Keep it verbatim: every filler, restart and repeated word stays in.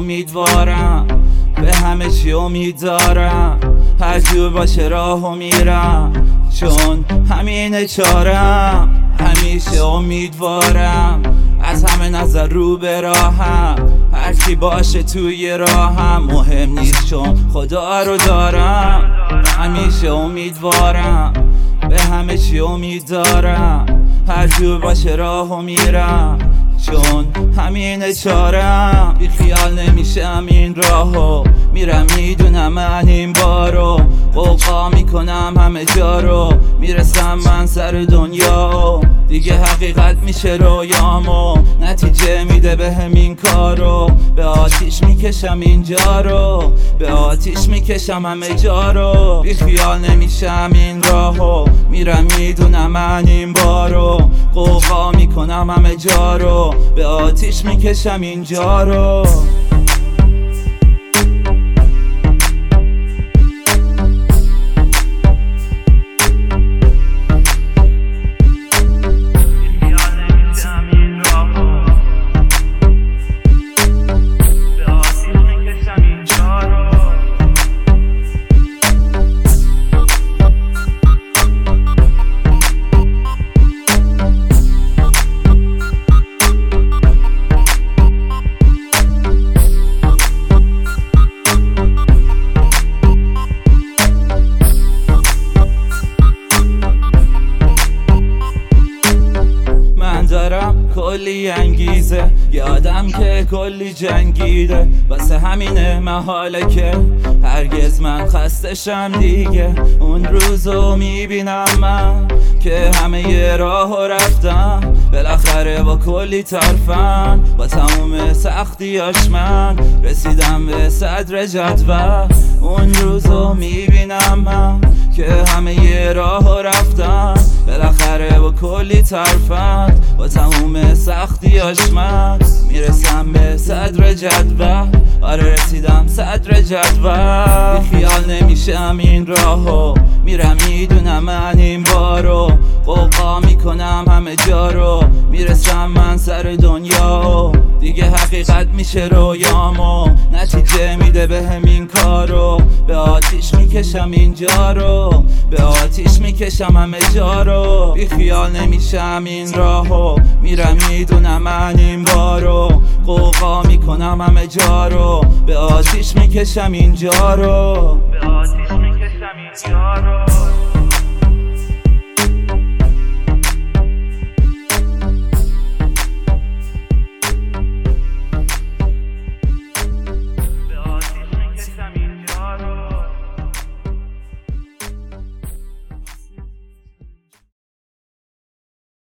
امیدوارم، به همه چی امید دارم، هر جور باشه راهو میرم، چون همینه چارم. همیشه امیدوارم، از همه نظر رو به راهم، هر کی باشه توی راهم مهم نیست چون خدا رو دارم. همیشه امیدوارم، به همه چی امید دارم، هر جور باشه راهو میرم، چون همینه چارم. بی خیال نمیشم این راهو میرم، میدونم من این بارو قوقا میکنم همه جا رو، میرسم من سر دنیا دیگه حقیقت میشه رویامو، نتیجه میده به همین کارو، به آتیش میکشم اینجا رو، به آتیش میکشم همه جا رو. بی خیال نمیشم این راهو میرم، میدونم من این بارو قوقا میکنم همه جا رو، به آتیش میکشم اینجا رو. دارم کلی انگیزه، یادم که کلی جنگیده، واسه همینه محاله که هرگز من خستشم دیگه. اون روزو میبینم من که همه ی راهو رفتم، بالاخره با کلی ترفن، با تموم سختیاش من رسیدم به صدر جدول. اون روزو میبینم من که همه ی راهو رفتم، بالاخره با کلی ترفن، با تموم سختیاش من میرسم به صدر جدول. آره رسیدم صدر جدول. بی خیال نمیشم این راهو میرم، میدونم من این بارو قوقا میکنم همه جا رو، میرسم من سر دنیا دیگه حقیقت میشه رویامو، نتیجه میده به همین کارو، به آتیش میکشم اینجا رو، به آتیش میکشم همه جا رو. بی خیال نمیشم این راهو میرم، میدونم من این بارو قوقا میکنم همه جا رو، به آتیش میکشم اینجا رو، به آتیش میکشم اینجا رو.